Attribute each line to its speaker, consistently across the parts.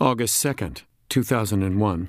Speaker 1: August 2nd, 2001.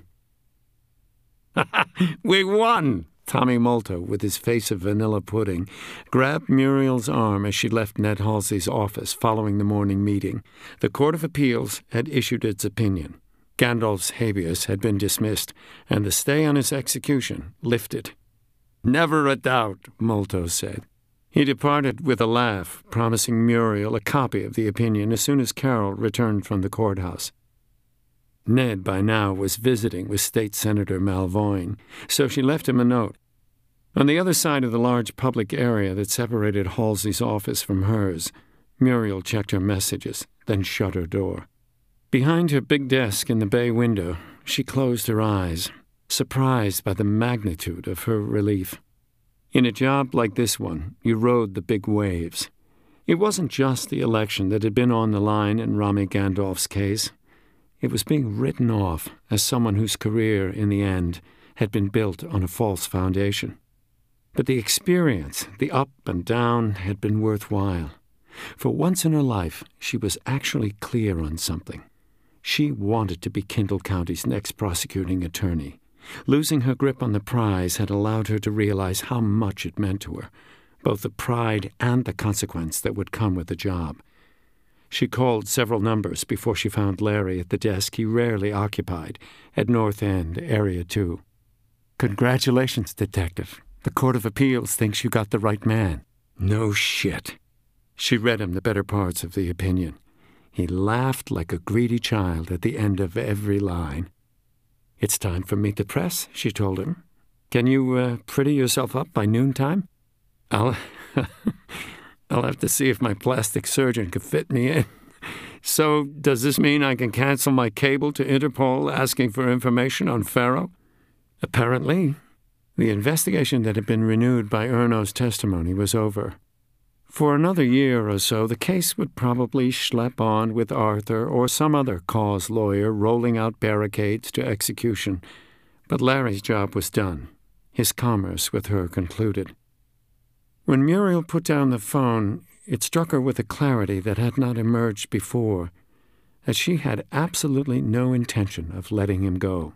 Speaker 1: We won! Tommy Molto, with his face of vanilla pudding, grabbed Muriel's arm as she left Ned Halsey's office following the morning meeting. The Court of Appeals had issued its opinion. Gandalf's habeas had been dismissed, and the stay on his execution lifted. "Never a doubt," Molto said. He departed with a laugh, promising Muriel a copy of the opinion as soon as Carol returned from the courthouse. Ned, by now, was visiting with State Senator Malvoine, so she left him a note. On the other side of the large public area that separated Halsey's office from hers, Muriel checked her messages, then shut her door. Behind her big desk in the bay window, she closed her eyes, surprised by the magnitude of her relief. In a job like this one, you rode the big waves. It wasn't just the election that had been on the line in Rami Gandalf's case. It was being written off as someone whose career, in the end, had been built on a false foundation. But the experience, the up and down, had been worthwhile. For once in her life, she was actually clear on something. She wanted to be Kendall County's next prosecuting attorney. Losing her grip on the prize had allowed her to realize how much it meant to her, both the pride and the consequence that would come with the job. She called several numbers before she found Larry at the desk he rarely occupied at North End, Area 2. "Congratulations, Detective. The Court of Appeals thinks you got the right man." "No shit." She read him the better parts of the opinion. He laughed like a greedy child at the end of every line. "It's time for Meet the Press," she told him. "Can you pretty yourself up by noontime?" I'll have to see if my plastic surgeon can fit me in." "So, does this mean I can cancel my cable to Interpol asking for information on Farrow?" Apparently. The investigation that had been renewed by Erno's testimony was over. For another year or so, the case would probably schlep on with Arthur or some other cause lawyer rolling out barricades to execution. But Larry's job was done. His commerce with her concluded. When Muriel put down the phone, it struck her with a clarity that had not emerged before, that she had absolutely no intention of letting him go.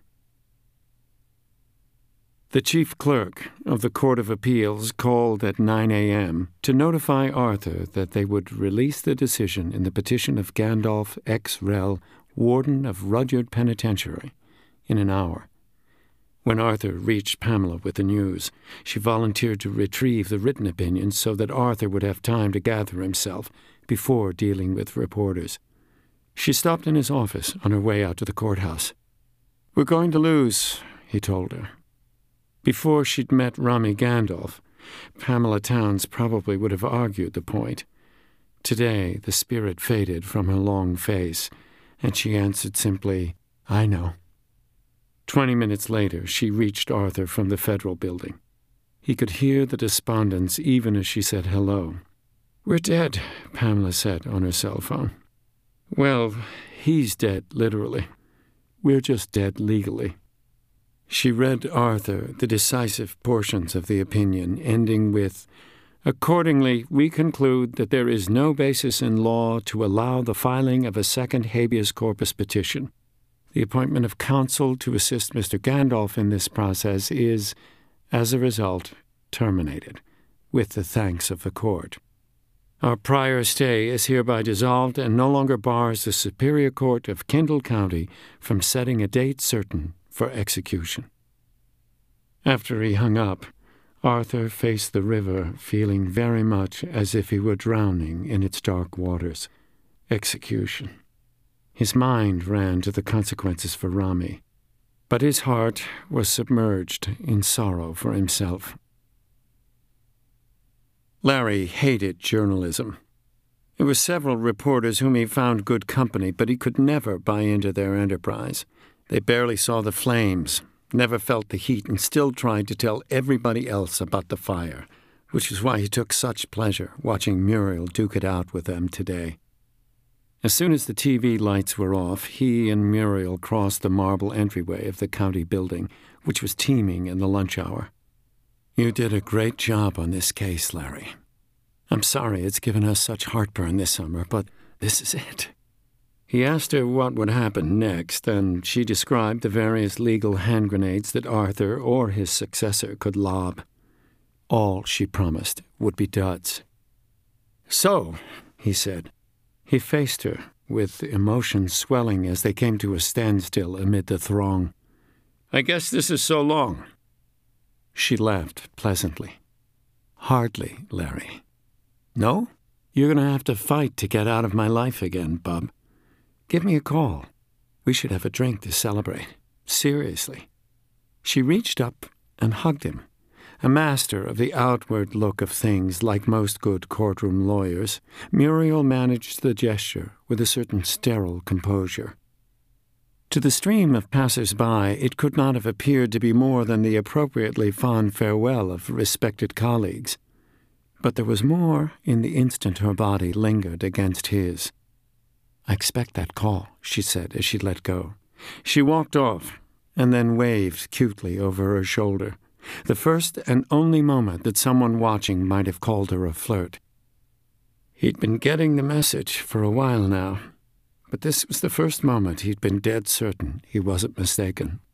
Speaker 1: The chief clerk of the Court of Appeals called at 9 a.m. to notify Arthur that they would release the decision in the petition of Gandalf ex rel, warden of Rudyard Penitentiary, in an hour. When Arthur reached Pamela with the news, she volunteered to retrieve the written opinion so that Arthur would have time to gather himself before dealing with reporters. She stopped in his office on her way out to the courthouse. "We're going to lose," he told her. Before she'd met Rami Gandalf, Pamela Towns probably would have argued the point. Today, the spirit faded from her long face, and she answered simply, "I know." 20 minutes later, she reached Arthur from the Federal Building. He could hear the despondence even as she said hello. "We're dead," Pamela said on her cell phone. "Well, he's dead, literally. We're just dead legally." She read Arthur the decisive portions of the opinion, ending with, "Accordingly, we conclude that there is no basis in law to allow the filing of a second habeas corpus petition. The appointment of counsel to assist Mr. Gandalf in this process is, as a result, terminated, with the thanks of the court. Our prior stay is hereby dissolved and no longer bars the Superior Court of Kendall County from setting a date certain for execution." After he hung up, Arthur faced the river, feeling very much as if he were drowning in its dark waters. Execution. His mind ran to the consequences for Rami, but his heart was submerged in sorrow for himself. Larry hated journalism. There were several reporters whom he found good company, but he could never buy into their enterprise. They barely saw the flames, never felt the heat, and still tried to tell everybody else about the fire, which is why he took such pleasure watching Muriel duke it out with them today. As soon as the TV lights were off, he and Muriel crossed the marble entryway of the county building, which was teeming in the lunch hour. "You did a great job on this case, Larry. I'm sorry it's given us such heartburn this summer, but this is it." He asked her what would happen next, and she described the various legal hand grenades that Arthur or his successor could lob. All, she promised, would be duds. "So," he said. He faced her, with emotions swelling as they came to a standstill amid the throng. "I guess this is so long." She laughed pleasantly. "Hardly, Larry. No? You're going to have to fight to get out of my life again, bub. Give me a call. We should have a drink to celebrate. Seriously." She reached up and hugged him. A master of the outward look of things, like most good courtroom lawyers, Muriel managed the gesture with a certain sterile composure. To the stream of passers-by, it could not have appeared to be more than the appropriately fond farewell of respected colleagues. But there was more in the instant her body lingered against his. "I expect that call," she said as she let go. She walked off, and then waved cutely over her shoulder, the first and only moment that someone watching might have called her a flirt. He'd been getting the message for a while now, but this was the first moment he'd been dead certain he wasn't mistaken.